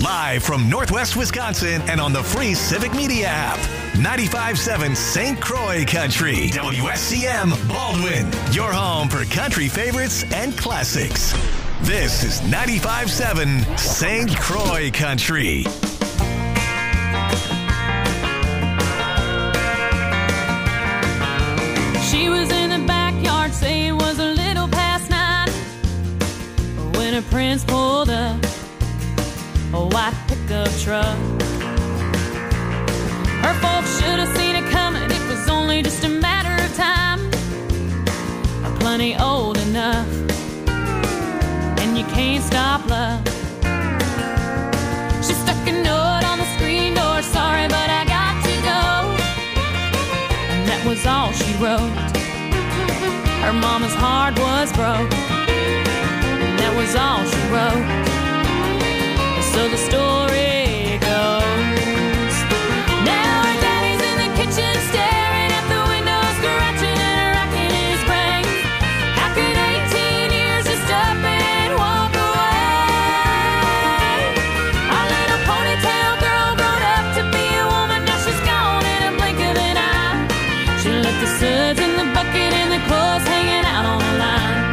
Live from Northwest Wisconsin and on the free Civic Media app. 95.7 St. Croix Country. WSCM Baldwin. Your home for country favorites and classics. This is 95.7 St. Croix Country. She was in the backyard, say it was a little past 9 when her prince pulled up a white pickup truck. Her folks should have seen it coming, it was only just a matter of time. Plenty old enough, and you can't stop love. She stuck a note on the screen door, sorry but I got to go. And that was all she wrote. Her mama's heart was broke, and that was all she wrote. So the story goes. Now her daddy's in the kitchen staring at the window, scratching and racking his brain. How could 18 years just up and walk away? Our little ponytail girl grown up to be a woman, now she's gone in a blink of an eye. She left the suds in the bucket and the clothes hanging out on the line.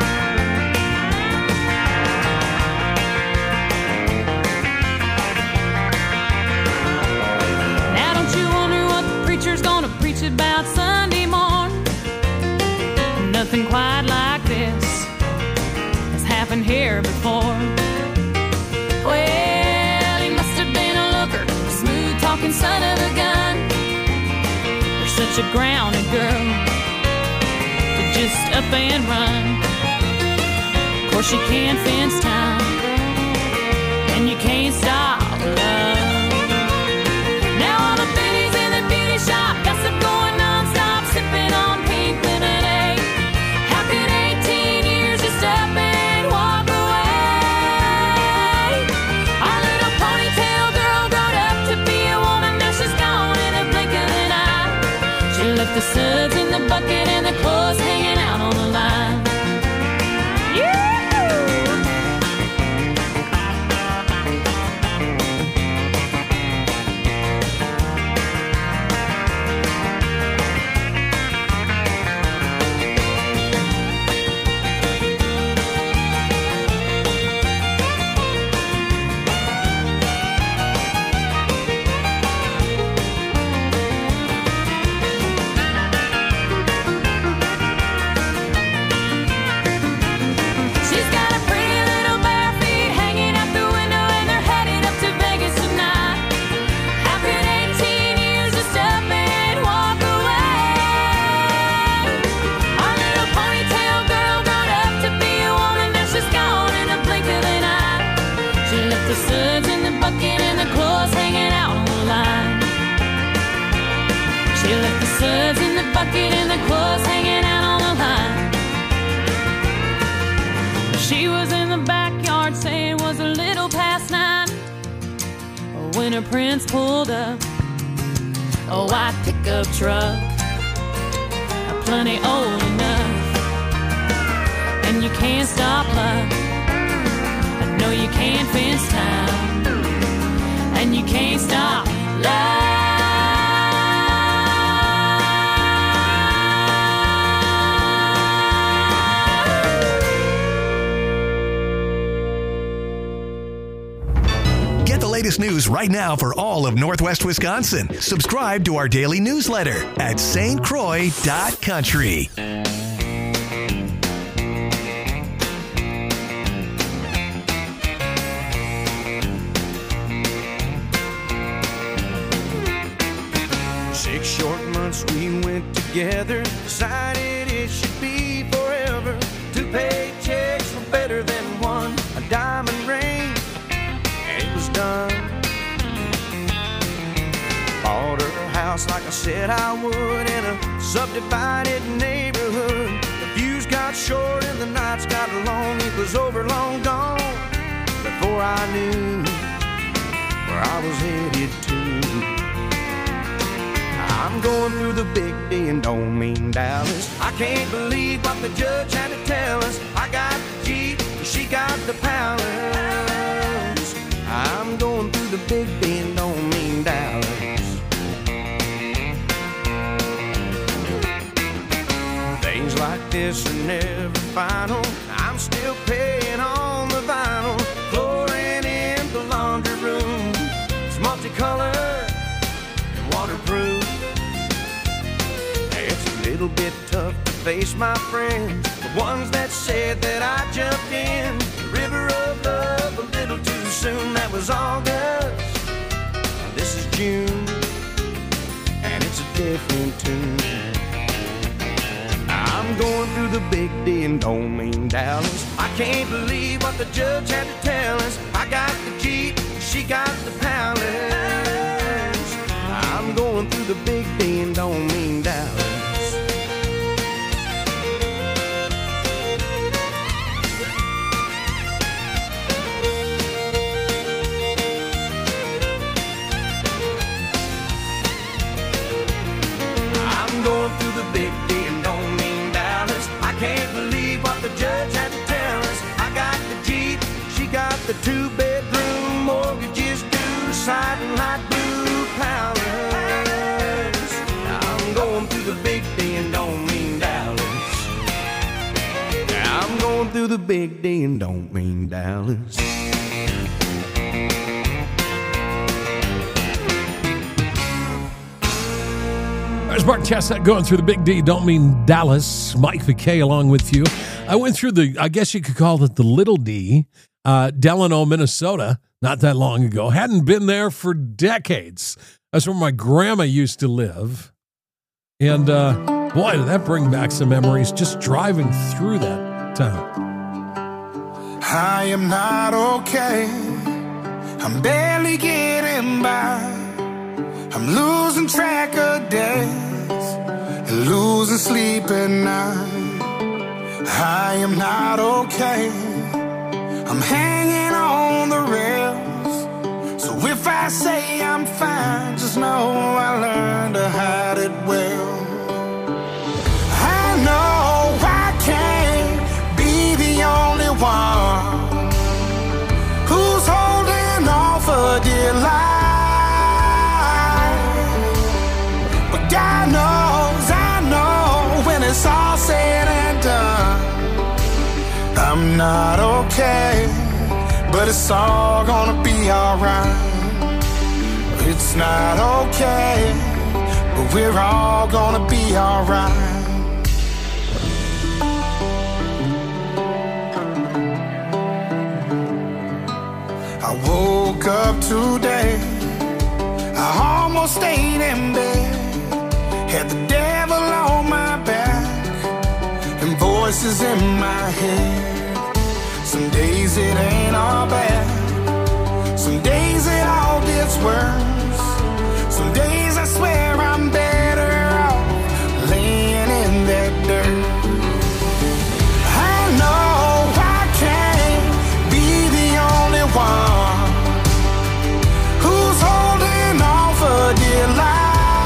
Preacher's gonna preach about Sunday morn. Nothing quite like this has happened here before. Well, he must have been a looker, a smooth talking son of a gun. You're such a grounded girl to just up and run. Of course you can't fence time, and you can't stop love. Shop, gossip going non-stop, sipping on pink lemonade. How could 18 years just up and walk away? Our little ponytail girl grown up to be a woman, now she's gone in a blink of an eye. She left the suds in the bucket and the clothes hanging out on the line. Suds in the bucket and the clothes hanging out on the line. She was in the backyard saying it was a little past 9 when her prince pulled up a white pickup truck. Plenty old enough, and you can't stop love. I know you can't fence time, and you can't stop love. Latest news right now for all of Northwest Wisconsin. Subscribe to our daily newsletter at stcroix.country. Six short months we went together, decided it should be forever. 2 paychecks were better than one, a diamond ring, it was done. Bought her a house like I said I would in a subdivided neighborhood. The views got short and the nights got long. It was over, long gone, before I knew where I was headed to. I'm going through the big D and don't mean Dallas. I can't believe what the judge had to tell us. I got the Jeep, she got the palace. I'm going through the Big Bend don't mean Dallas. Days like this are never final. I'm still paying on the vinyl. Flooring in the laundry room, it's multicolored and waterproof. It's a little bit tough to face my friends, the ones that said that I jumped in the river of love a little too soon. That was August, this is June, and it's a different tune. I'm going through the Big D and don't mean Dallas. I can't believe what the judge had to tell us. I got the Jeep, she got the Palace. I'm going through the Big D and don't mean Dallas. I'm going through the Big D and don't mean Dallas. I can't believe what the judge had to tell us. I got the Jeep, she got the 2-bedroom, mortgages due, siding light blue Palace. I'm going through the Big D and don't mean Dallas. I'm going through the Big D and don't mean Dallas. There's Mark Chestnut going through the Big D, don't mean Dallas. Mike McKay along with you. I went through I guess you could call it the Little D, Delano, Minnesota, not that long ago. Hadn't been there for decades. That's where my grandma used to live. And boy, did that bring back some memories just driving through that town. I am not okay. I'm barely getting by. I'm losing track of days and losing sleep at night. I am not okay. I'm hanging on the rails. So if I say I'm fine, just know I learned to hide it well. I know I can't be the only one who's holding on for dear life. God knows, I know, when it's all said and done, I'm not okay, but it's all gonna be alright. It's not okay, but we're all gonna be alright. I woke up today, I almost stayed in bed. Had the devil on my back and voices in my head. Some days it ain't all bad, some days it all gets worse. Some days I swear I'm better off laying in that dirt. I know I can't be the only one who's holding on for dear life.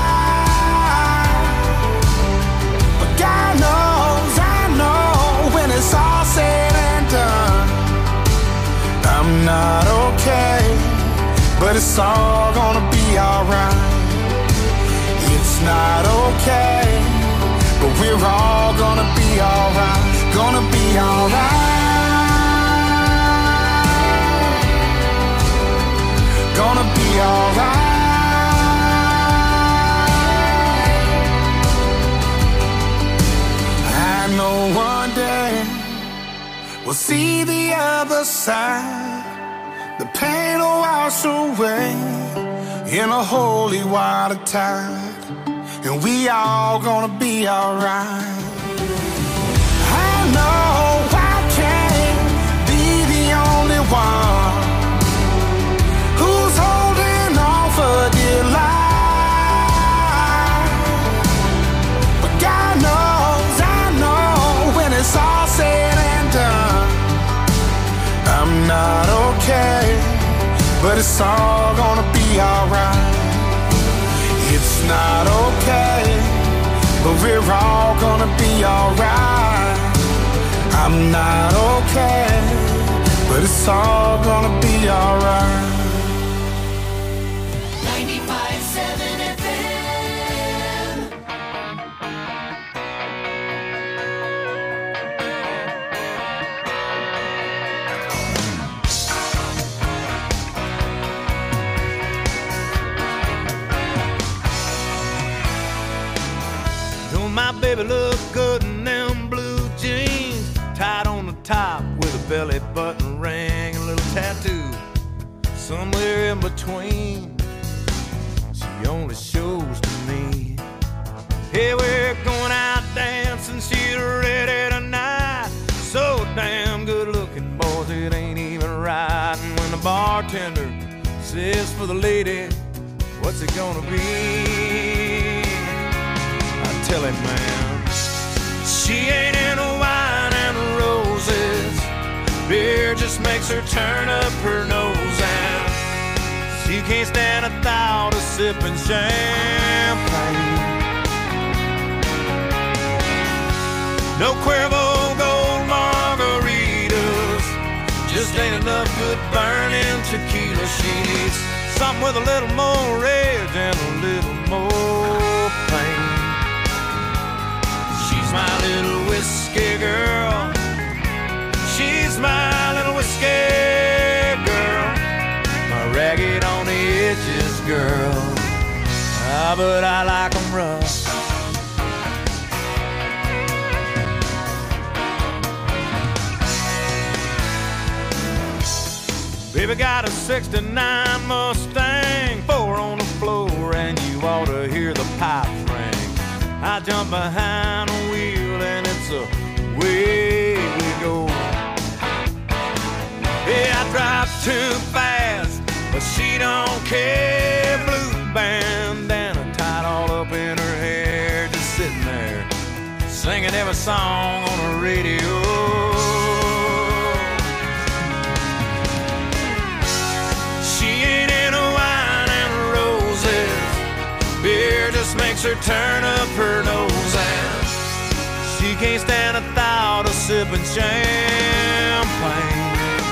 It's all said and done, I'm not okay, but it's all gonna be alright. It's not okay, but we're all gonna be alright. Gonna be alright. Gonna be alright. I know one day we'll see the other side. The pain will wash away in a holy water tide, and we all gonna be alright. I know I can't be the only one who's holding on for dear life, but God knows, I know, when it's all said and done, I'm not okay, but it's all gonna be alright. It's not okay, but we're all gonna be alright. I'm not okay, but it's all gonna be alright. 95.7 FM. Don't my baby look good in them blue jeans, tied on the top with a belly button ring, a little tattoo somewhere in between. She only shows to me. Hey, we're going out dancing, she's ready tonight. So damn good looking, boys, it ain't even right. And when the bartender says for the lady, what's it gonna be? I tell him, man, she ain't into wine and roses. Beer just makes her turn up her nose, and she can't stand a thought of sipping champagne. No Cuervo Gold margaritas, just ain't enough good burning tequila. She needs something with a little more rage and a little more pain. She's my little whiskey girl. She's my little whiskey girl. My ragged on the edges girl. Ah, but I like 'em rough. Baby got a 69 Mustang, 4 on the floor, and you ought to hear the pipes ring. I jump behind the wheel and it's away we go. Yeah, I drive too fast, but she don't care. Blue bandana tied all up in her hair, just sitting there singing every song on the radio. Beer just makes her turn up her nose, and she can't stand a thought of sipping champagne.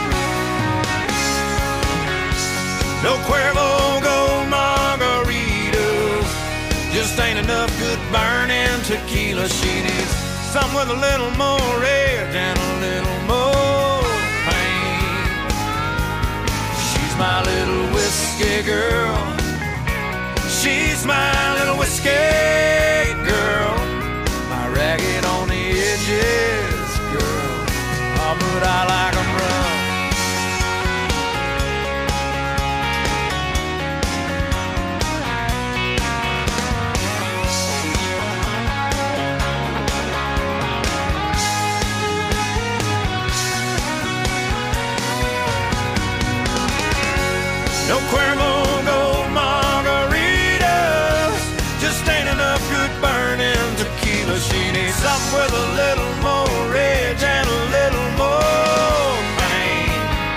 No Cuervo Gold margaritas, just ain't enough good burning tequila. She needs something with a little more rage and a little more pain. She's my little whiskey girl. She's my little whiskey girl, my ragged on the edges girl. Oh, but I like 'em rough. No Cuervo Gold margaritas, just ain't enough good burning tequila. She needs something with a little more rage and a little more pain.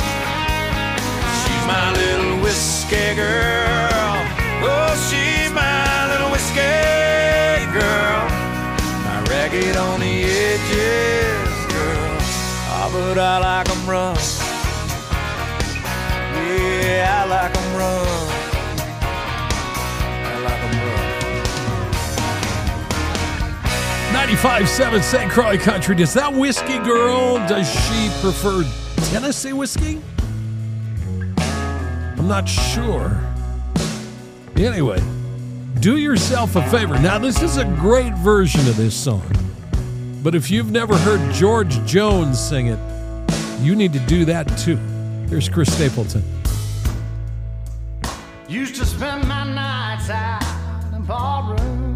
She's my little whiskey girl. Oh, she's my little whiskey girl, my ragged on the edges girl. Oh, but I like 'em rough. Yeah, I like 'em rough. I like 'em rough. 95.7 St. Croix Country. Does that whiskey girl, does she prefer Tennessee whiskey? I'm not sure. Anyway, do yourself a favor. Now, this is a great version of this song, but if you've never heard George Jones sing it, you need to do that too. Here's Chris Stapleton. Used to spend my nights out in ballroom.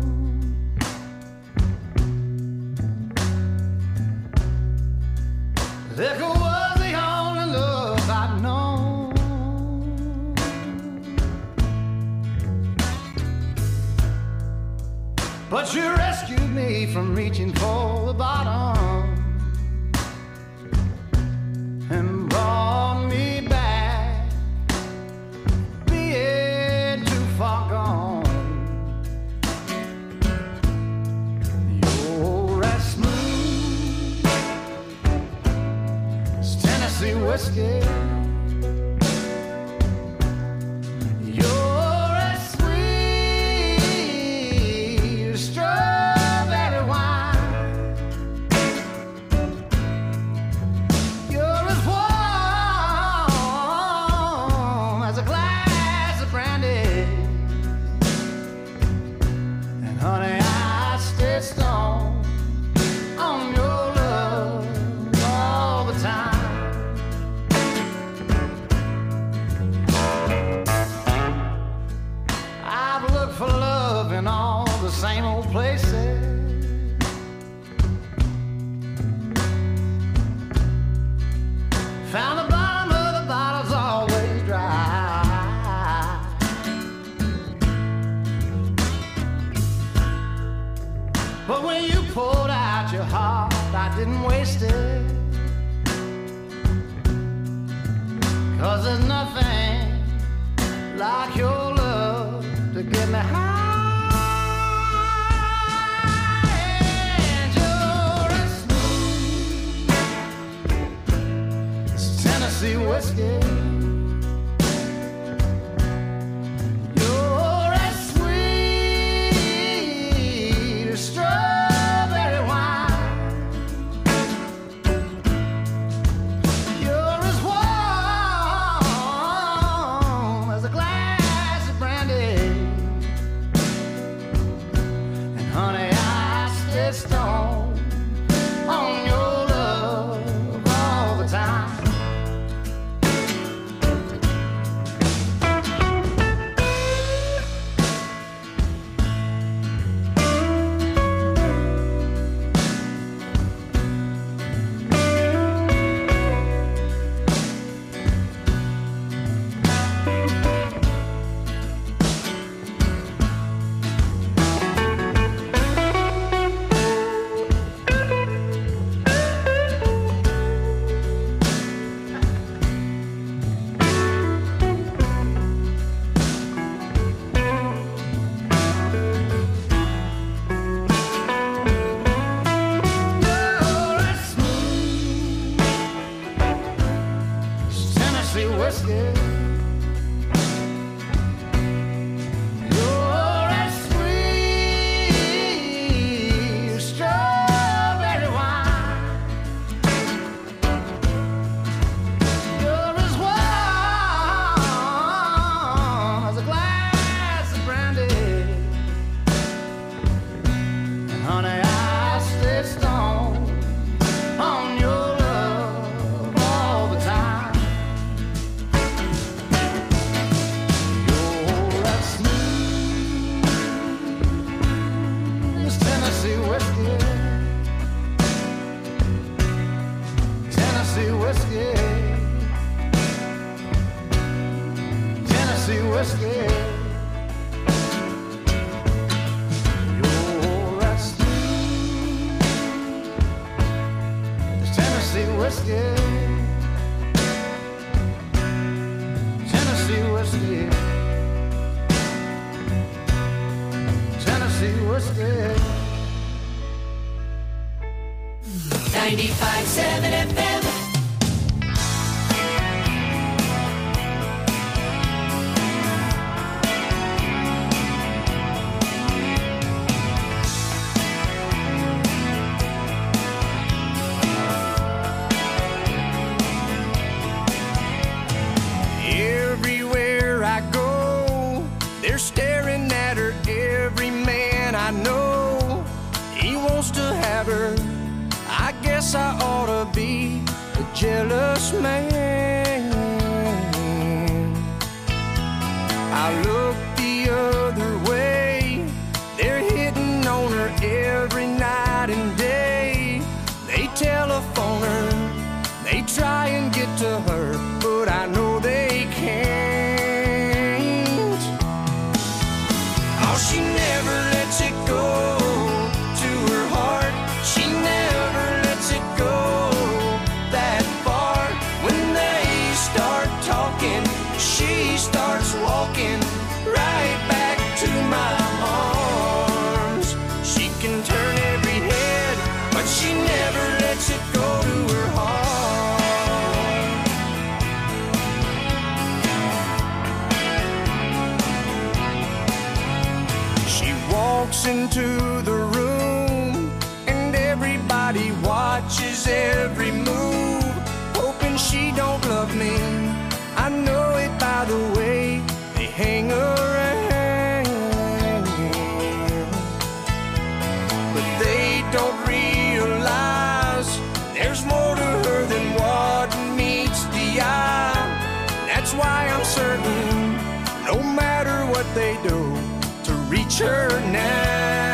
Liquor was the only love I'd known. But you rescued me from reaching for the bottom and brought me back, being too far gone. You're as smooth as Tennessee whiskey. You're as the same old places. Found the bottom of the bottle's always dry. But when you pulled out your heart, I didn't waste it. 'Cause there's nothing like your love to get me high. And you're as smooth as Tennessee whiskey. You're as sweet as strawberry wine. You're as warm as a glass of brandy. And honey, I stay stoned on your love all the time. You're as smooth as Tennessee whiskey. You're as sweet as strawberry wine. You're as warm as a glass of brandy. And honey, I stay stoned on your love all the time. You're as smooth as Tennessee whiskey. Tennessee whiskey. Tennessee whiskey. You're as smooth as Tennessee whiskey. Tennessee whiskey. Tennessee whiskey. 95.7 FM. Everywhere I go, they're staring at her. Every man I know, he wants to have her. I guess I ought to be a jealous man. I look the other way, they're hitting on her every night and day. They telephone her, they try and get to her, but I know they can't. Oh, she never lets it go to her heart. She never lets it go that far. When they start talking, she starts walking right back to my arms. She can turn every head, but she never lets it go to her heart. She walks into the room and everybody watches every move, hoping she don't love me. I know it by the way they hang around, but they don't realize there's more to her than what meets the eye. That's why I'm certain, no matter what they do, to reach her now.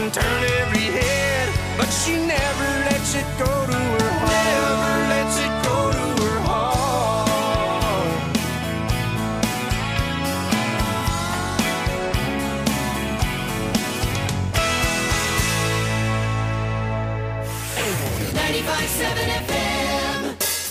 and turn every head, but she never lets it go to her heart. Never lets it go to her heart. 95.7 FM.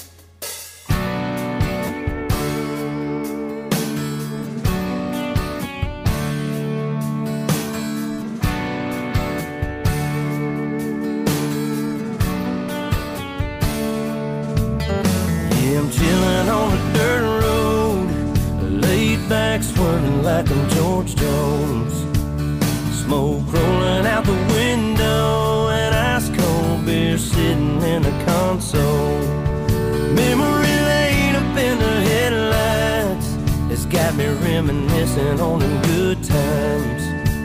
I'm chilling on a dirt road, laid back swerving like I'm George Jones. Smoke rolling out the window and ice cold beer sitting in the console. Memory laid up in the headlights, it's got me reminiscing on them good times.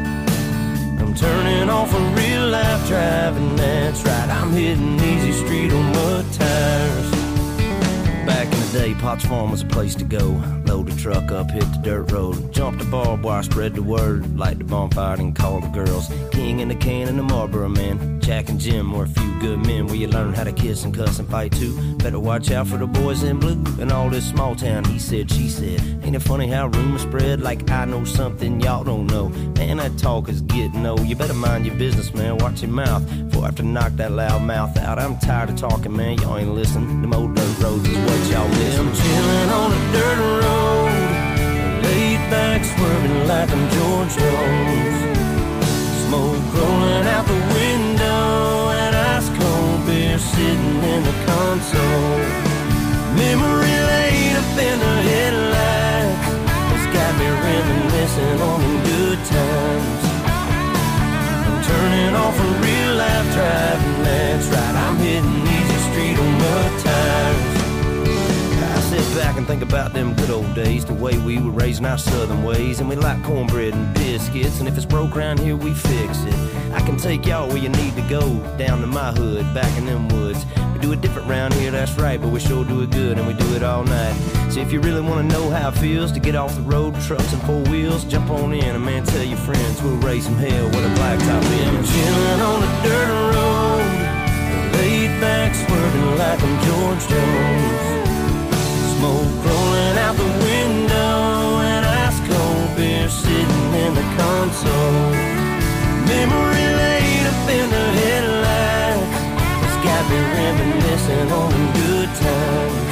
I'm turning off a real life driving, that's right, I'm hitting easy street on mud tires. Back in the day, Potts Farm was a place to go. Load the truck up, hit the dirt road. Jump the barbed wire, spread the word. Light the bonfire and call the girls. King in the can and the Marlboro man. Jack and Jim were a few good men where you learn how to kiss and cuss and fight too. Better watch out for the boys in blue. And all this small town, he said, she said. Ain't it funny how rumors spread like I know something y'all don't know? Man, that talk is getting old. You better mind your business, man. Watch your mouth before I have to knock that loud mouth out. I'm tired of talking, man. Y'all ain't listening. Them old dirt roads is what y'all miss. I'm chilling on a dirt road, laid back swerving like I'm George Jones. Smoke rolling out the window and ice cold beer sitting in the console. Memory laid up in the headlights, it's got me reminiscing on them good times. I'm turning off a real life driving, that's right, I'm hitting easy street on mud tires. I sit back and think about them good old days, the way we were raising our southern ways. And we like cornbread and biscuits, and if it's broke around here, we fix it. I can take y'all where you need to go, down to my hood, back in them woods. We do it different round here, that's right, but we sure do it good, and we do it all night. So if you really want to know how it feels to get off the road, trucks and four wheels, jump on in, and man, tell your friends, we'll raise some hell with a blacktop in. I'm chilling on a dirt road, laid back swerving like I'm George Jones. Smoke rolling out the window and ice cold beer sitting in the console. Memory laid up in the headlights, it's got me reminiscing on them good times.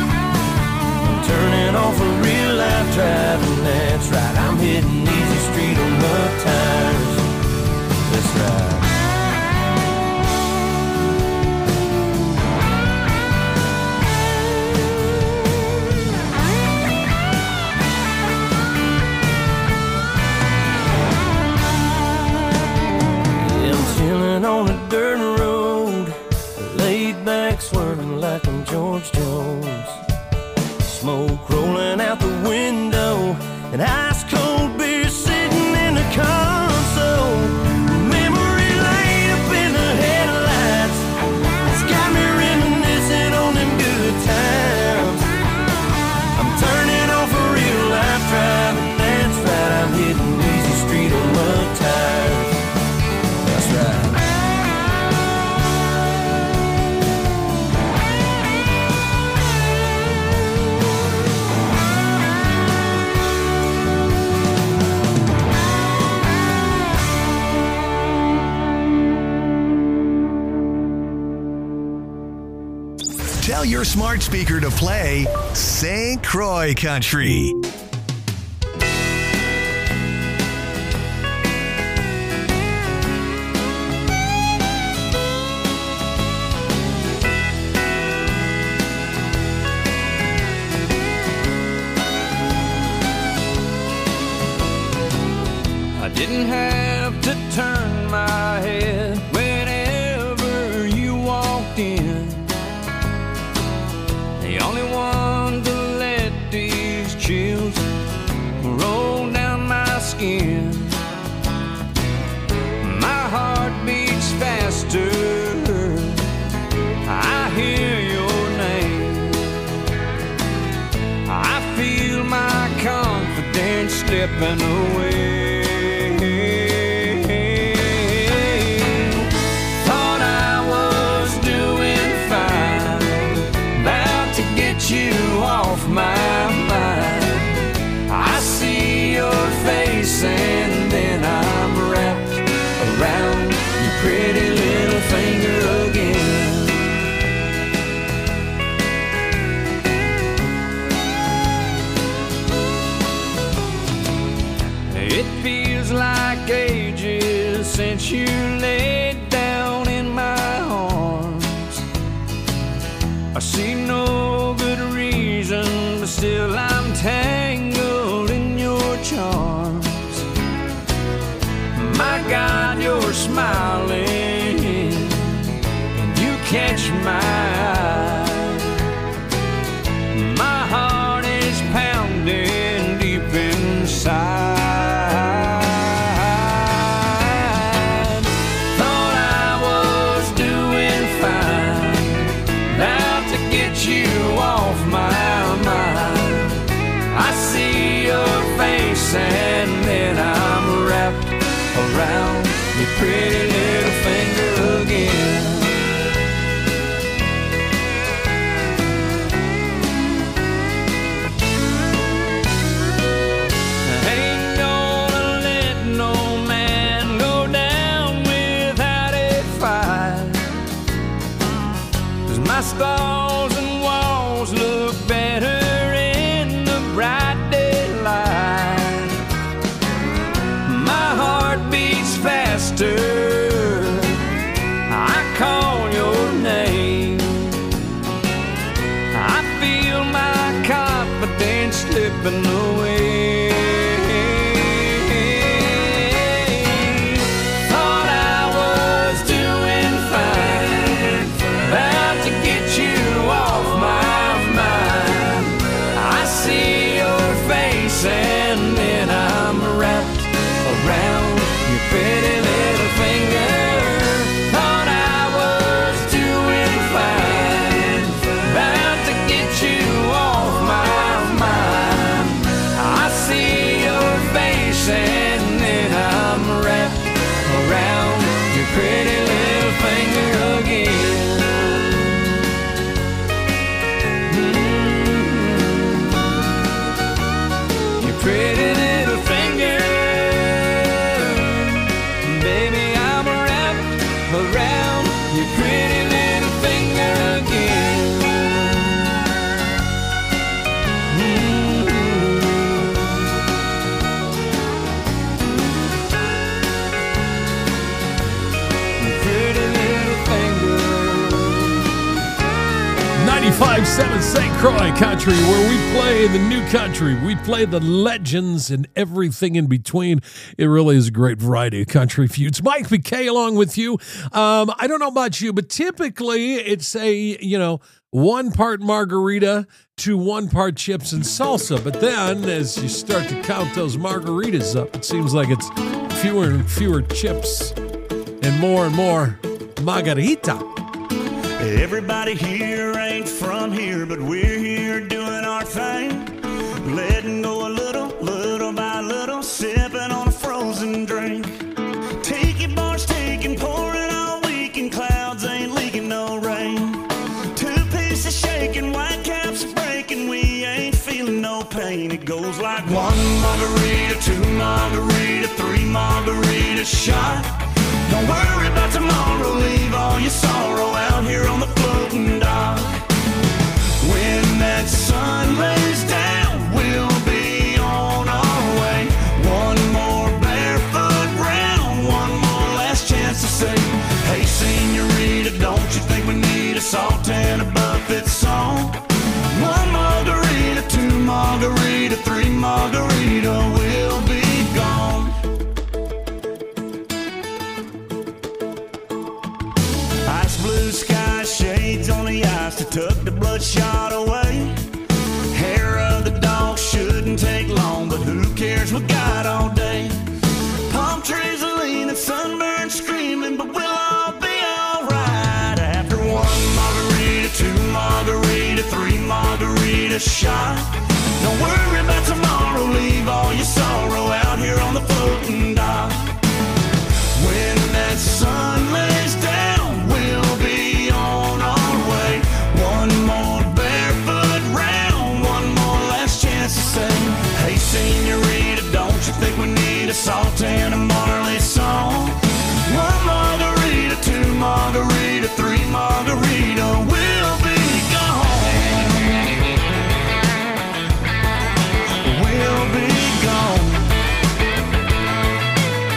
I'm turning off a real life driving, that's right, I'm hitting easy street on mud tires. That's right. On a dirt road, laid back swerving like I'm George Jones. Smoke rolling out the window and ice cold beer sitting in the console. Memory laid up in the headlights, it's got me reminiscing on them good times. I'm turning off a real life driving, that's right, I'm hitting easy street on mud tires. That's right. Tell your smart speaker to play St. Croix Country. I didn't have to turn my head whenever you walked in. The only one to let these chills roll down my skin. My heart beats faster, I hear your name. I feel my confidence slipping away. get you laid down in my arms. I see no good reason, but still I'm tangled in your charms. My God, you're smiling, and you catch my eye. My heart is pounding deep inside. Thought I was doing fine, about to get you off my mind. I see your face and then I'm wrapped around your pretty little finger again. Stalls and walls look better in the bright daylight. My heart beats faster, I call your name. I feel my confidence slipping away. And then I'm wrapped around your pretty little finger. Thought I was doing fine, about to get you off my mind. I see your face and then I'm wrapped around your pretty little finger again. Pretty little finger, baby, I'm wrapped around your pretty little finger again. Your pretty little finger. 95.7 St. Croix Country, where we play the new country. We play the legends and everything in between. It really is a great variety of country feuds. Mike McKay along with you. I don't know about you, but typically it's a, 1 part margarita to 1 part chips and salsa. But then as you start to count those margaritas up, it seems like it's fewer and fewer chips and more margarita. Everybody here ain't from here, but we're here doing our thing. Letting go a little by little, sipping on a frozen drink. Tiki bars taking, pouring all weekend, clouds ain't leaking no rain. 2 pieces shaking, white caps breaking, we ain't feeling no pain. It goes like 1 margarita, 2 margarita, 3 margarita shot. Don't worry about tomorrow, leave all your sorrow out here on the floating dock. When that sun lays down, we'll be on our way. 1 more barefoot round, 1 more last chance to say, hey senorita, don't you think we need a salt and a buffet song? 1 margarita, 2 margarita, 3 margarita, we'll be gone. Ice blue sky, shades on the ice to tuck the bloodshot away. Hair of the dog shouldn't take long, but who cares, we got all day. Palm trees are leaning, sunburned screaming, but we'll all be alright. After 1 margarita, 2 margarita, 3 margarita shot. Don't worry about tomorrow, leave all your sorrow out here on the floating dock. When that sun lays down, we'll be on our way. 1 more barefoot round, 1 more last chance to say, hey senorita, don't you think we need a salt and a Marley song? 1 margarita, 2 margarita, 3 margarita, we'll be gone. We'll be gone.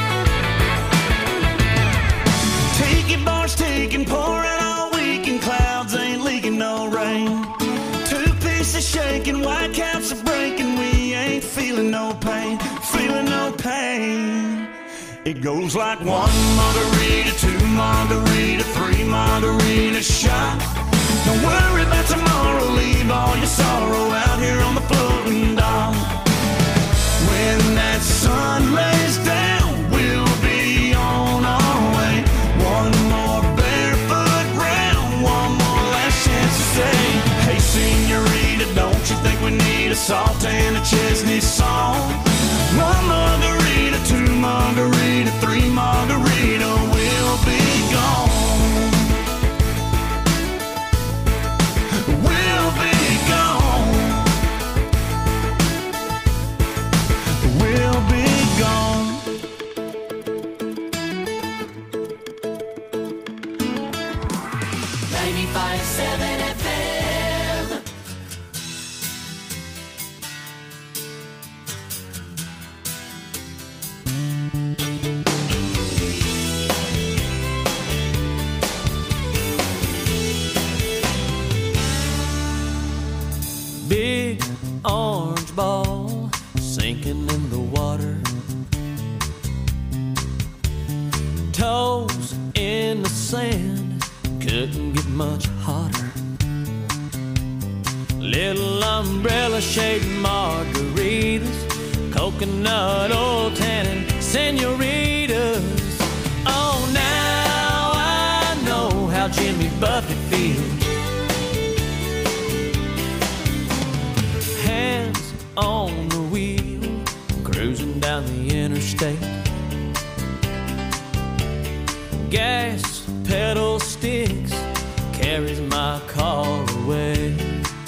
pain, feeling no pain. It goes like 1 margarita, 2 margarita, 3 margarita shot. Don't worry about tomorrow, leave all your sorrow out here on the floating dock. When that sun lays down, we'll be on our way. One more barefoot round, one more last chance to say, hey senorita, don't you think we need a salt and a Chesney song? 1 margarita, 2 margarita, 3 margarita, we'll be gone. We'll be gone. We'll be gone. 95.7 FM. Big orange ball sinking in the water, toes in the sand, couldn't get much hotter. Little umbrella shaped margaritas, coconut oil tannin senoritas. Oh, now I know how Jimmy Buffett feels. Hands on the wheel, cruising down the interstate. Gas pedal sticks, carries my car away.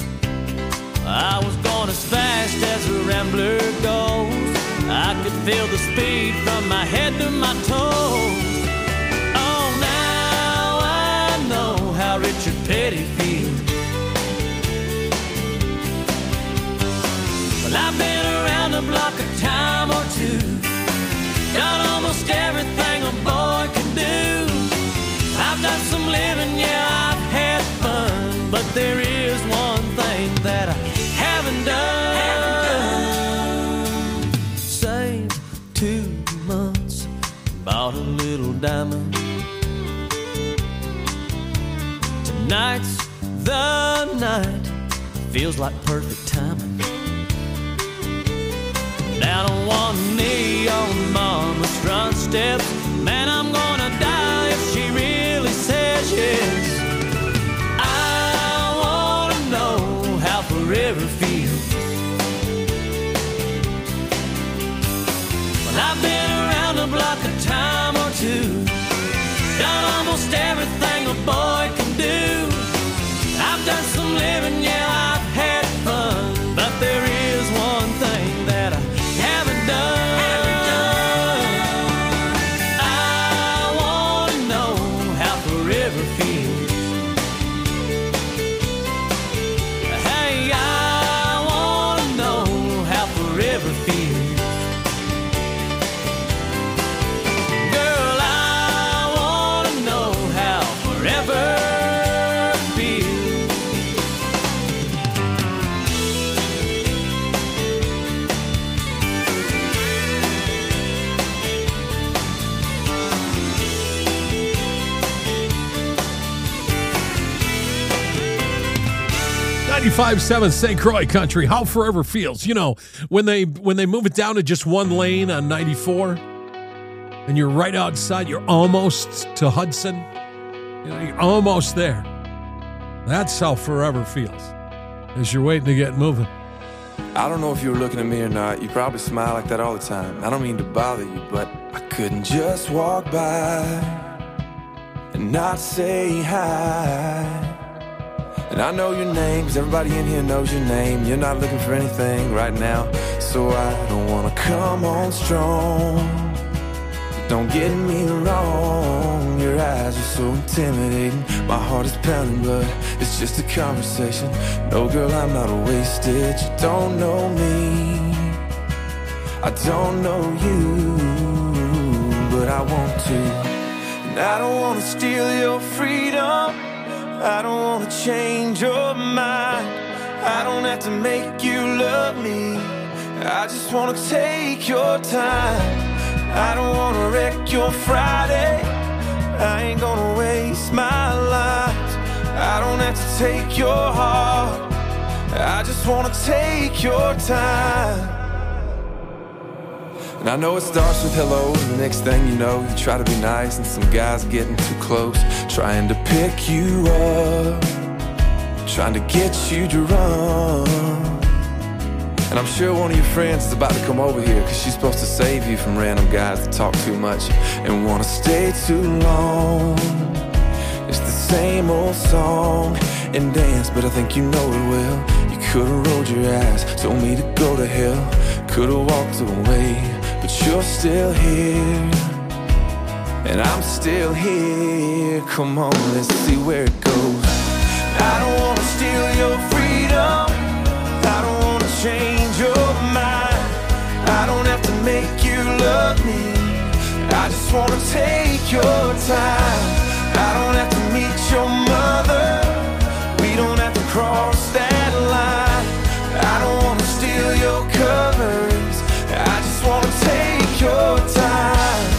I was going as fast as a rambler goes. I could feel the speed from my head to my toes. Oh, now I know how Richard Petty feels. Well, I've been around the block a time or two, done almost everything a boy can do. I've done some living, yeah, I've had fun, but there is one thing that I haven't done. Saved 2 months, bought a little diamond. Tonight's the night, feels like perfect timing. Down on one knee on mama's front steps, man, I'm gonna die if she really says yes. I wanna know how forever feels. Well, I've been around the block a time or two, done almost everything a boy can do. I've done some living, yeah, I've had fun, but there is one thing that I haven't done. I wanna know how forever feels. Hey, I wanna know how forever feels. Girl, I wanna know how forever feels. 95.7 St. Croix Country, how forever feels. You know, when they move it down to just one lane on 94 and you're right outside, you're almost to Hudson. You know, you're almost there. That's how forever feels as you're waiting to get moving. I don't know if you were looking at me or not. You probably smile like that all the time. I don't mean to bother you, but I couldn't just walk by and not say hi. And I know your name, 'cause everybody in here knows your name. You're not looking for anything right now, so I don't wanna come on strong. Don't get me wrong, your eyes are so intimidating. My heart is pounding, but it's just a conversation. No, girl, I'm not wasted. You don't know me, I don't know you, but I want to. And I don't wanna steal your freedom, I don't wanna change your mind. I don't have to make you love me, I just wanna take your time. I don't wanna wreck your Friday. I ain't gonna waste my life. I don't have to take your heart. I just wanna take your time. And I know it starts with hello, and the next thing you know, you try to be nice, and some guy's getting too close, trying to pick you up, trying to get you drunk. And I'm sure one of your friends is about to come over here, cause she's supposed to save you from random guys that talk too much and wanna stay too long. It's the same old song and dance, but I think you know it well. You could've rolled your eyes, told me to go to hell, could've walked away, but you're still here, and I'm still here. Come on, let's see where it goes. I don't wanna steal your freedom, I don't wanna change your mind, I don't have to make you love me, I just wanna take your time. I don't have to meet your mother, we don't have to cross that line. I don't wanna steal your covers, I just wanna take your time.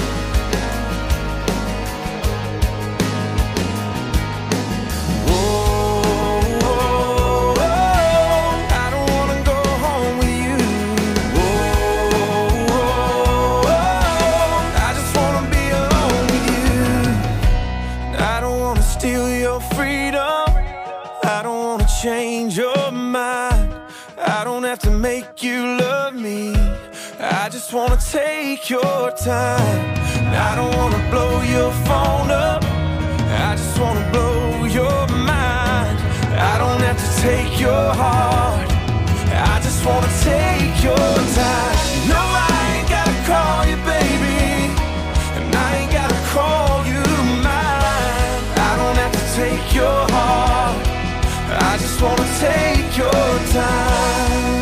Whoa, whoa, whoa, I don't wanna go home with you. Whoa, whoa, whoa, I just wanna be alone with you. I don't wanna steal your freedom, I don't wanna change your mind, I don't have to make you love me, I just wanna take your time. I don't wanna blow your phone up, I just wanna blow your mind. I don't have to take your heart, I just wanna take your time. No, I ain't gotta call you baby, and I ain't gotta call you mine. I don't have to take your heart, I just wanna take your time.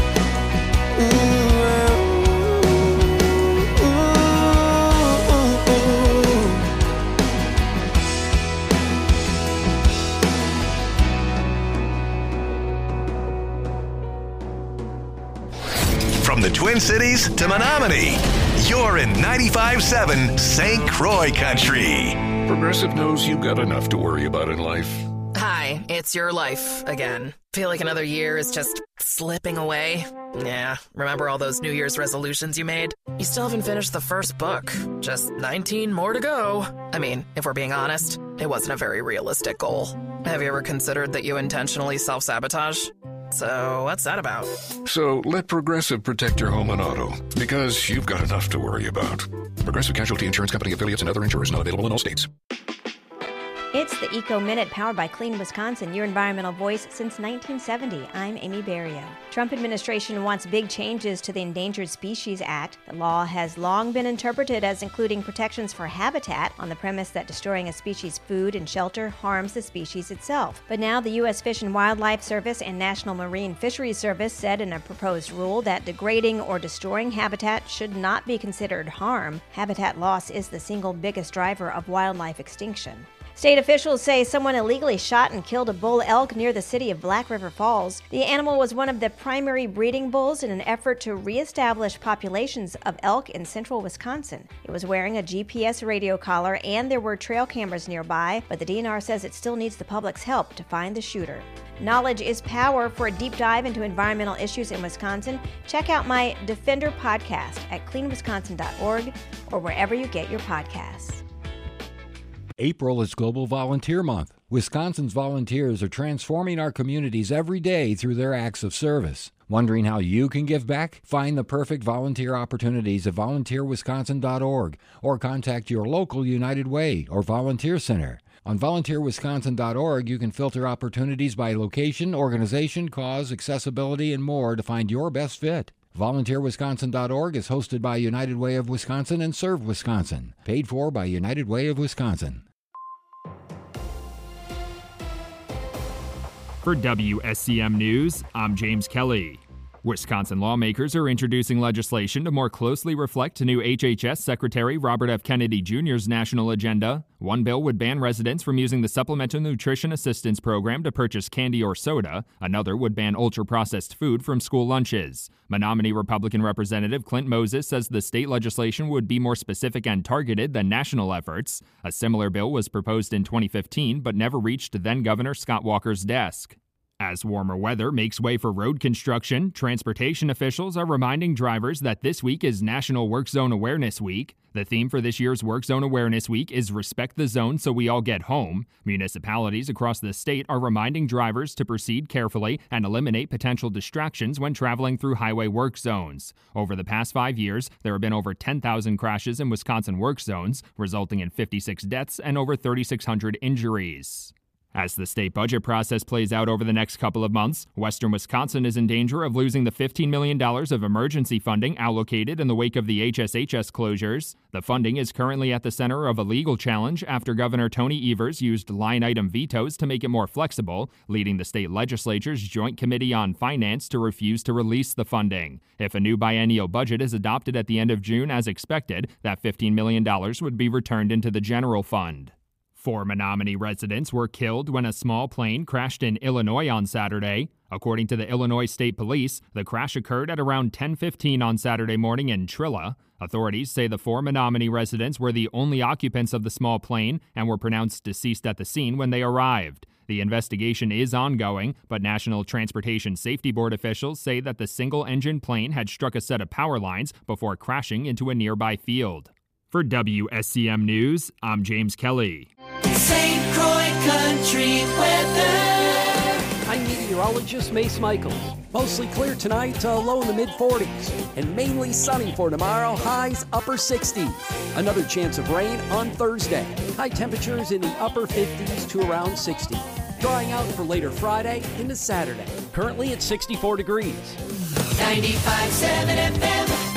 From the Twin Cities to Menominee, you're in 95.7 St. Croix Country. Progressive knows you've got enough to worry about in life. Hi, it's your life again. Feel like another year is just slipping away? Yeah, remember all those New Year's resolutions you made? You still haven't finished the first book. Just 19 more to go. I mean, if we're being honest, it wasn't a very realistic goal. Have you ever considered that you intentionally self-sabotage? So what's that about? So let Progressive protect your home and auto, because you've got enough to worry about. Progressive Casualty Insurance Company affiliates and other insurers not available in all states. It's the Eco Minute powered by Clean Wisconsin, your environmental voice since 1970. I'm Amy Barrio. Trump administration wants big changes to the Endangered Species Act. The law has long been interpreted as including protections for habitat on the premise that destroying a species' food and shelter harms the species itself. But now the U.S. Fish and Wildlife Service and National Marine Fisheries Service said in a proposed rule that degrading or destroying habitat should not be considered harm. Habitat loss is the single biggest driver of wildlife extinction. State officials say someone illegally shot and killed a bull elk near the city of Black River Falls. The animal was one of the primary breeding bulls in an effort to reestablish populations of elk in central Wisconsin. It was wearing a GPS radio collar and there were trail cameras nearby, but the DNR says it still needs the public's help to find the shooter. Knowledge is power. For a deep dive into environmental issues in Wisconsin, check out my Defender podcast at cleanwisconsin.org or wherever you get your podcasts. April is Global Volunteer Month. Wisconsin's volunteers are transforming our communities every day through their acts of service. Wondering how you can give back? Find the perfect volunteer opportunities at volunteerwisconsin.org or contact your local United Way or volunteer center. On volunteerwisconsin.org, you can filter opportunities by location, organization, cause, accessibility, and more to find your best fit. VolunteerWisconsin.org is hosted by United Way of Wisconsin and Serve Wisconsin. Paid for by United Way of Wisconsin. For WSCM News, I'm James Kelly. Wisconsin lawmakers are introducing legislation to more closely reflect new HHS Secretary Robert F. Kennedy Jr.'s national agenda. One bill would ban residents from using the Supplemental Nutrition Assistance Program to purchase candy or soda. Another would ban ultra-processed food from school lunches. Menominee Republican Representative Clint Moses says the state legislation would be more specific and targeted than national efforts. A similar bill was proposed in 2015 but never reached then-Governor Scott Walker's desk. As warmer weather makes way for road construction, transportation officials are reminding drivers that this week is National Work Zone Awareness Week. The theme for this year's Work Zone Awareness Week is Respect the Zone so we all get home. Municipalities across the state are reminding drivers to proceed carefully and eliminate potential distractions when traveling through highway work zones. Over the past 5 years, there have been over 10,000 crashes in Wisconsin work zones, resulting in 56 deaths and over 3,600 injuries. As the state budget process plays out over the next couple of months, Western Wisconsin is in danger of losing the $15 million of emergency funding allocated in the wake of the HSHS closures. The funding is currently at the center of a legal challenge after Governor Tony Evers used line-item vetoes to make it more flexible, leading the state legislature's Joint Committee on Finance to refuse to release the funding. If a new biennial budget is adopted at the end of June as expected, that $15 million would be returned into the general fund. 4 Menominee residents were killed when a small plane crashed in Illinois on Saturday. According to the Illinois State Police, the crash occurred at around 10:15 on Saturday morning in Trilla. Authorities say the 4 Menominee residents were the only occupants of the small plane and were pronounced deceased at the scene when they arrived. The investigation is ongoing, but National Transportation Safety Board officials say that the single-engine plane had struck a set of power lines before crashing into a nearby field. For WSCM News, I'm James Kelly. St. Croix Country Weather. I'm meteorologist Mace Michaels. Mostly clear tonight, low in the mid-40s. And mainly sunny for tomorrow, highs upper 60s. Another chance of rain on Thursday. High temperatures in the upper 50s to around 60. Drying out for later Friday into Saturday. Currently at 64 degrees. 95.7 FM.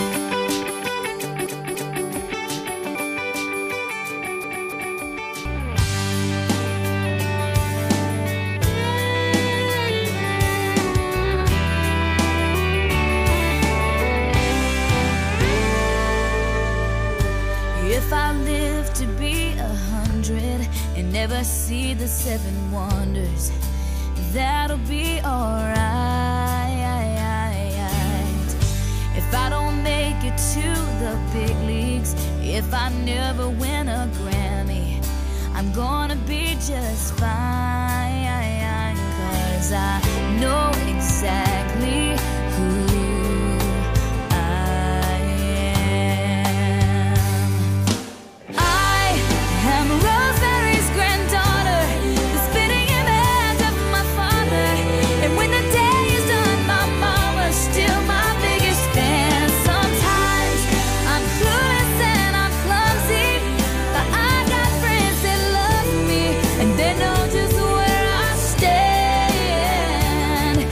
If I live to be 100 and never see the 7 wonders, that'll be alright. If I don't make it to the big leagues, if I never win a Grammy, I'm gonna be just fine, 'cause I know exactly who Rosemary's granddaughter, the spitting image of my father. And when the day is done, my mama's still my biggest fan. Sometimes I'm clueless and I'm clumsy, but I got friends that love me and they know just where I stand.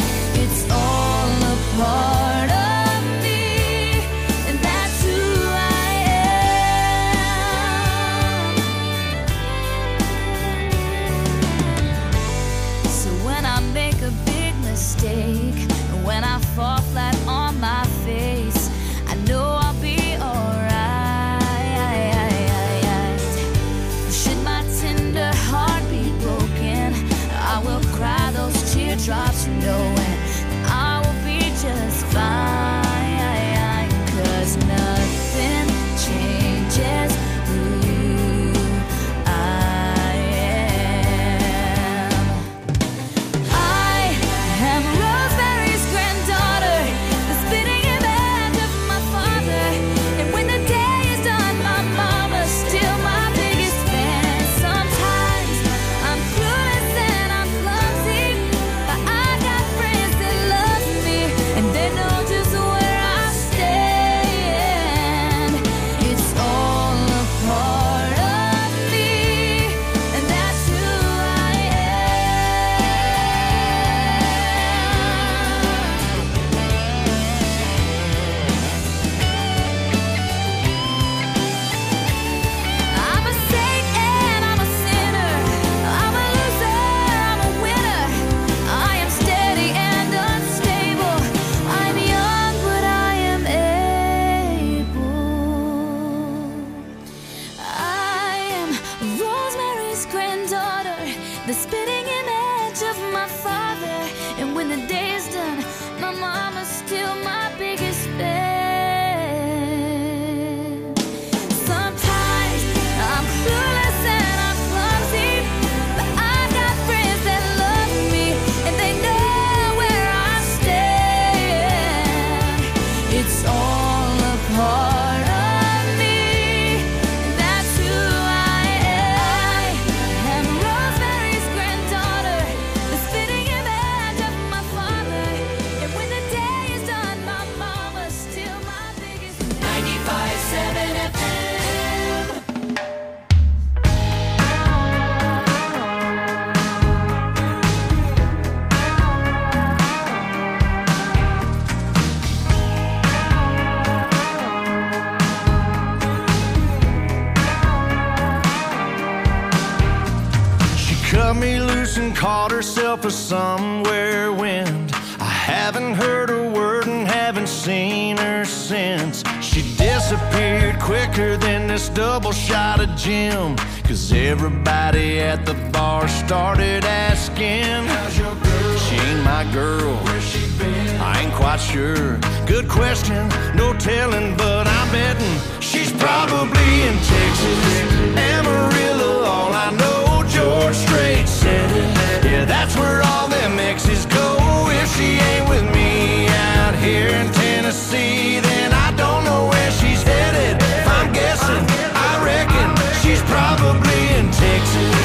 cut me loose and called herself a somewhere wind. I haven't heard a word and haven't seen her since. She disappeared quicker than this double shot of gin, 'cause everybody at the bar started asking, how's your girl? She ain't my girl. Where's she been? I ain't quite sure. Good question, no telling, but I'm betting she's probably in Texas, Amarillo. All I know, George Strait said it. Yeah, that's where all them exes go. If she ain't with me out here in Tennessee, then I don't know where she's headed. If I'm guessing, I reckon she's probably in Texas.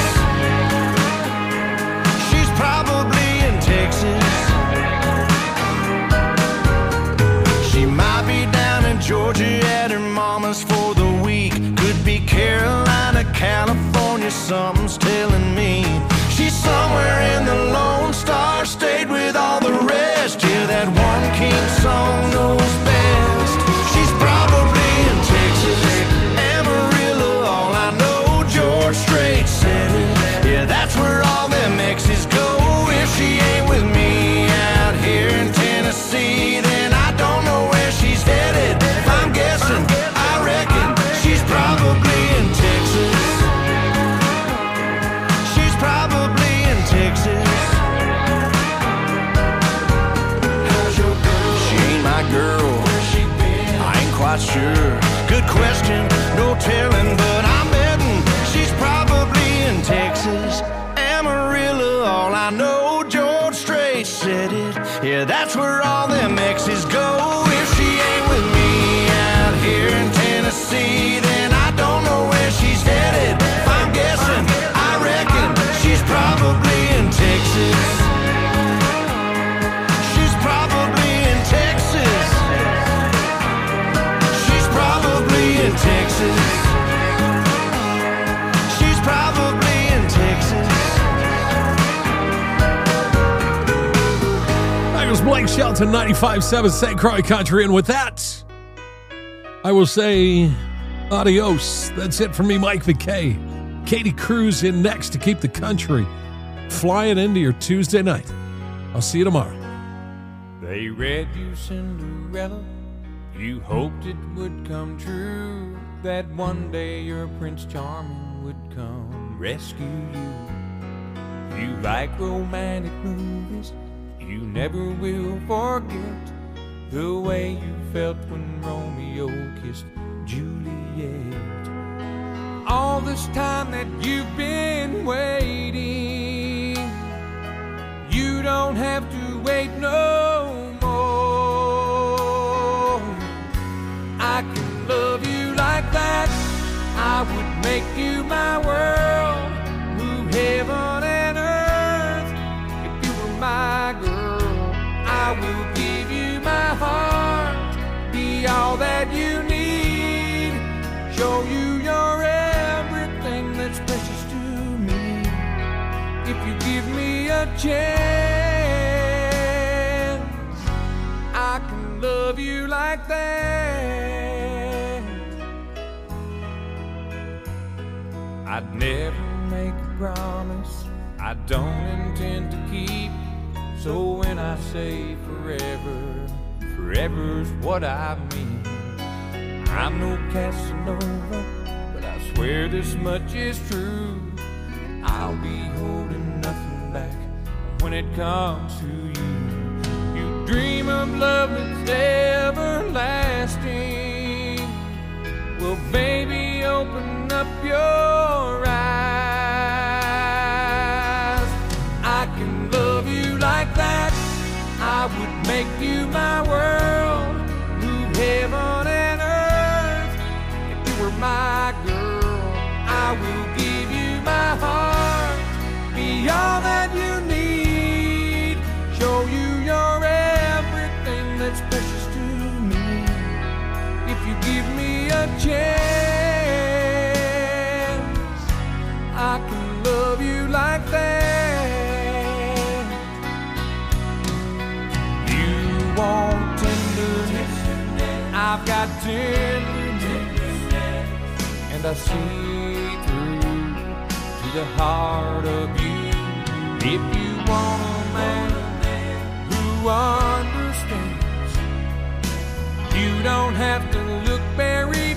She's probably in Texas. She might be down in Georgia at her mama's for the week. Could be Carolina, California, something's telling me. She's somewhere in the Lone Star State with all the rest. Yeah, that one king song knows best. She's probably in Texas, Amarillo. All I know, George Strait said it. Yeah, that's where all them exes go. If she ain't with me out here in Tennessee, then I don't know where she's headed. If I'm guessing, I reckon she's probably in Texas. She's probably in Texas. How's your girl? She ain't my girl. Where's she been? I ain't quite sure. Good question, no telling, but I'm betting she's probably in Texas, Amarillo. All I know, George Strait said it. Yeah, that's where all them exes go. If she ain't with me out here in Tennessee, then I don't know where she's headed. If I'm guessing, I reckon she's probably in Texas. She's probably in Texas. She's probably in Texas. She's probably in Texas. That was Blake Shelton, 95.7 St. Croix Country. And with that, I will say adios. That's it for me, Mike McKay. Katie Cruz in next to keep the country flying into your Tuesday night. I'll see you tomorrow. They read you Cinderella. You hoped it would come true, that one day your Prince Charming would come rescue you. You like romantic movies. You never will forget the way you felt when Romeo kissed Juliet. All this time that you've been waiting, you don't have to wait no more. I can love you like that. I would make you my world, move heaven and earth. If you were my girl, I will give you my heart, be all that you need, show you your everything that's precious to me. If you give me a chance, I can love you like that. I'd never make a promise I don't intend to keep. So when I say forever, forever's what I mean. I'm no Casanova, but I swear this much is true. I'll be holding nothing back when it comes to you. You dream of love that's everlasting. Well, baby, open up your eyes. I can love you like that. I would make you my world, move heaven and earth. If you were my girl, I will give you my heart, be all that you need, show you your everything that's precious to me. If you give me a chance, I can love you like that. You want tenderness, I've got tenderness, and I see through to the heart of you. if you want a man who understands, you don't have to look very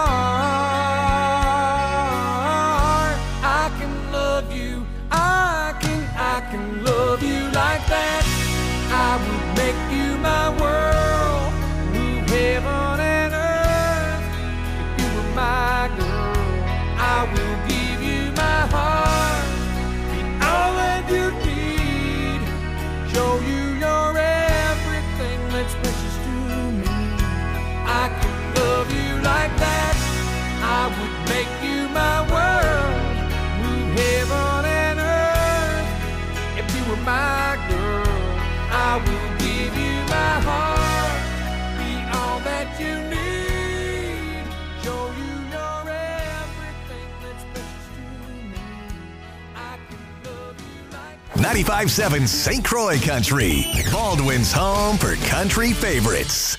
far. I can love you, I can love you like that. I would make you my world, move heaven and earth. If you were my girl, I will give you my heart, be all that you need, show you you're everything that's precious to me. I can love you like that. I would make you my world, move heaven and earth. If you were my girl, I will give you my heart, be all that you need, show you you're everything that's precious to me. I can love you like 95.7 St. Croix Country, Baldwin's home for country favorites.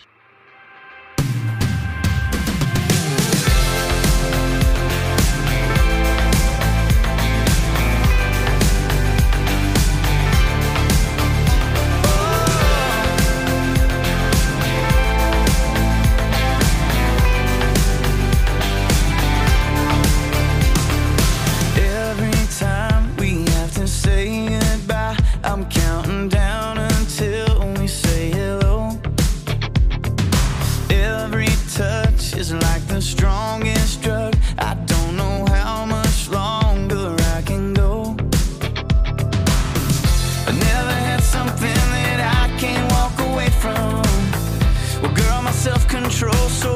I'm counting down until we say hello. Every touch is like the strongest drug. I don't know how much longer I can go. I never had something that I can't walk away from. Well, girl, my self-control's so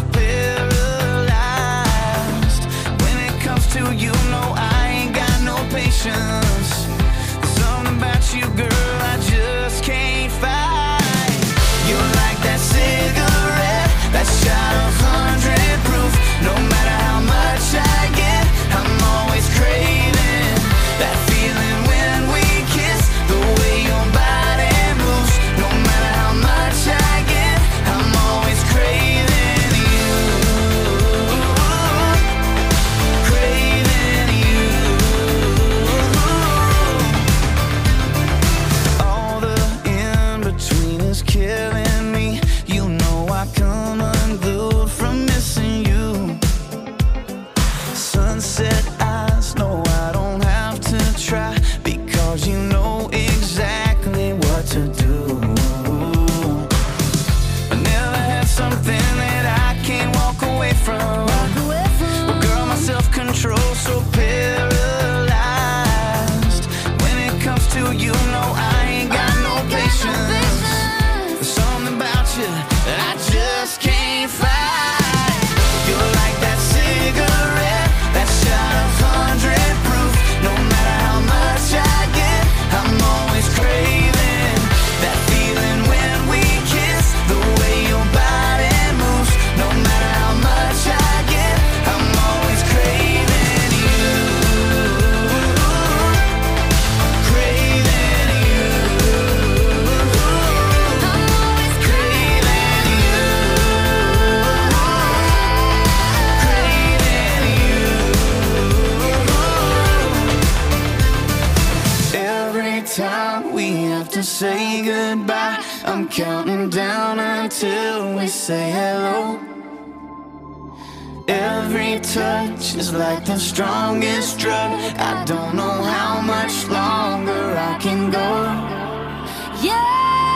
paralyzed. When it comes to you, no, I ain't got no patience. About you, girl, I just can't fight. You're like that cigarette, that shot of 100 proof. No matter how much I get, I'm always craving that feeling when we kiss, the way your body moves. No matter how much I get, I'm always craving you, craving you. Killing me, you know I come unglued from missing you. Sunset eyes, no, I don't have to try, because you know exactly what to do. I never had something that I can't walk away from. Well, girl, my self-control's so paralyzed. When it comes to you, no, I ain't got no patience. I just can't fight. You're like that cigarette, that shot of 100 proof. No matter how much I get, I'm always craving that feeling when we kiss, the way your body moves. No matter how much I get, I'm always craving you, craving you. Time we have to say goodbye, I'm counting down until we say hello. Every touch is like the strongest drug. I don't know how much longer I can go. Yeah.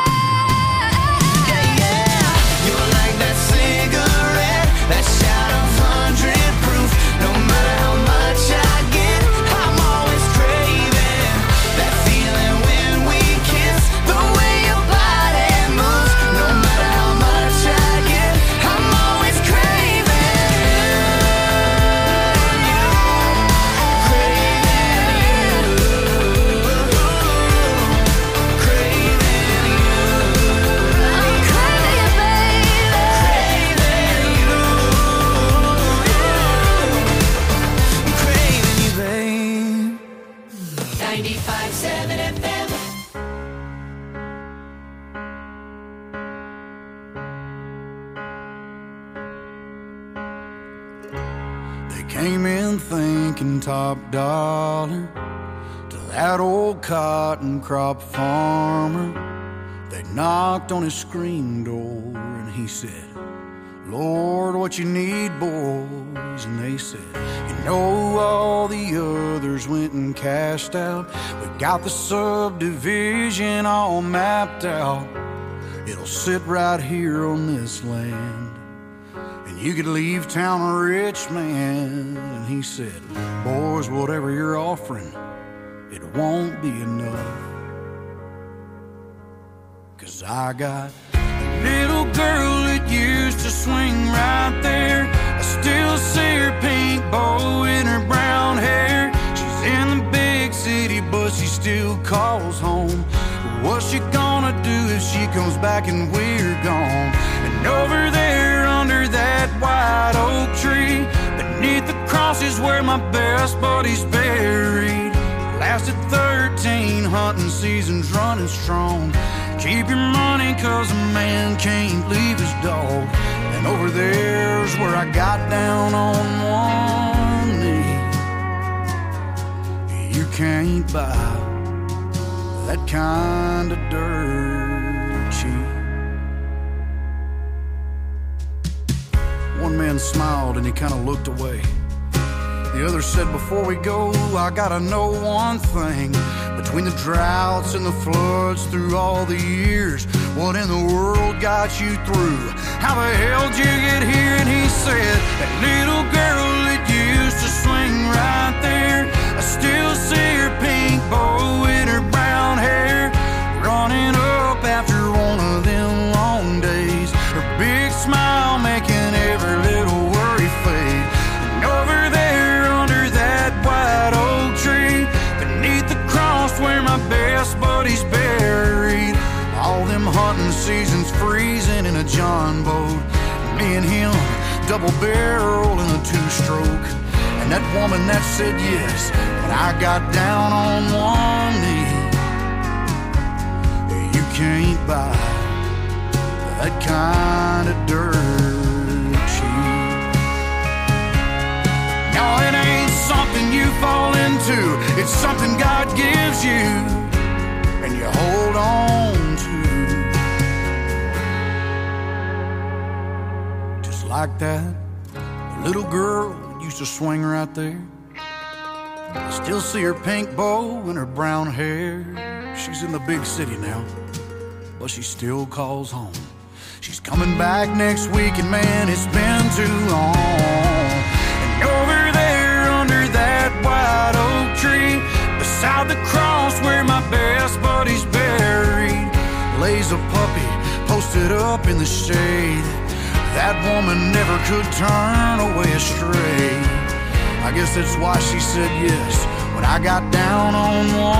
You're like that cigarette, that shot of 100 proof. No matter how much I get, I'm always craving that feeling when we kiss, the way your body moves. No matter how much I get, I'm always craving you, craving you, I'm craving you, baby, craving you, I'm craving you, babe. 95.7 FM. They came in thinking top dollar, till that old cotton crop farmer. They knocked on his screen door and he said, Lord, what you need, boys? And they said, you know, all the others went and cashed out. We got the subdivision all mapped out. It'll sit right here on this land, and you could leave town a rich man. And he said, boys, whatever you're offering, it won't be enough. 'Cause I got a little girl that used to swing right there. I still see her pink bow in her brown hair. She's in the big city, but she still calls home. What's she gonna do if she comes back and we're gone? And over there under that white oak tree, beneath the cross is where my best buddy's buried. Lasted 13 hunting seasons running strong. Keep your money 'cause a man can't leave his dog. And over there's where I got down on one knee. You can't buy that kind of dirt cheap. One man smiled and he kind of looked away. The other said, before we go, I gotta know one thing. Between the droughts and the floods through all the years, what in the world got you through? How the hell did you get here? And he said, that little girl that used to swing right there, I still see her pink bow in her brown hair, running up after one of them long days, her big smile making every little worry fade. And over there under that white oak tree, beneath the cross where my best buddy's buried, all them hunting seasons freezing in a John boat, me and him double barrel in a two-stroke. And that woman that said yes, but I got down on one knee. You can't buy that kind of dirt cheap. No, it ain't something you fall into, it's something God gives you and you hold on to. Just like that little girl that used to swing right there. I still see her pink bow and her brown hair. She's in the big city now, but she still calls home. She's coming back next week, and man, it's been too long. And over there under that white oak tree, beside the cross where my best buddy's buried, lays a puppy posted up in the shade. That woman never could turn away astray. I guess that's why she said yes when I got down on one